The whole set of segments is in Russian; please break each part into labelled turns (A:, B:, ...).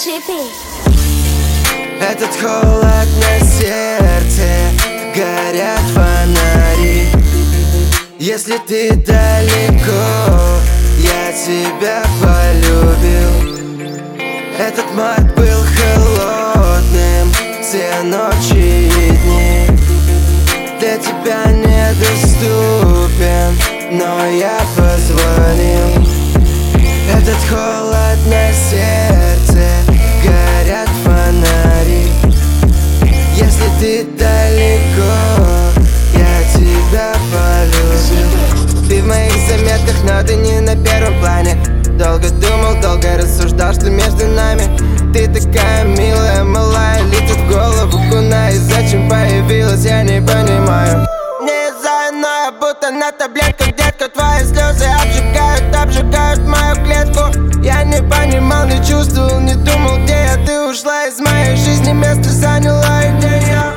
A: Shippy.
B: Этот холод на сердце, горят фонари. Если ты далеко, я тебя полюбил. Этот мат был холодным все ночи и дни. Для тебя недоступен, но я позвонил. Этот холод на сердце, горят фонари. Если ты далеко, я тебя полюбил. Ты в моих заметках, но ты не на первом плане. Долго думал, долго рассуждал, что между нами. Ты такая милая, малая, летит в голову куна. И зачем появилась, я не понимаю. Не знаю, но я будто на таблетках, детка. Твои слезы обжигают мою клетку. Я не понимал, не чувствовал, не думал, где я. Ты ушла из моей жизни, место заняла идея.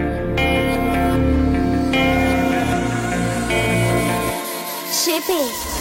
A: Shippy.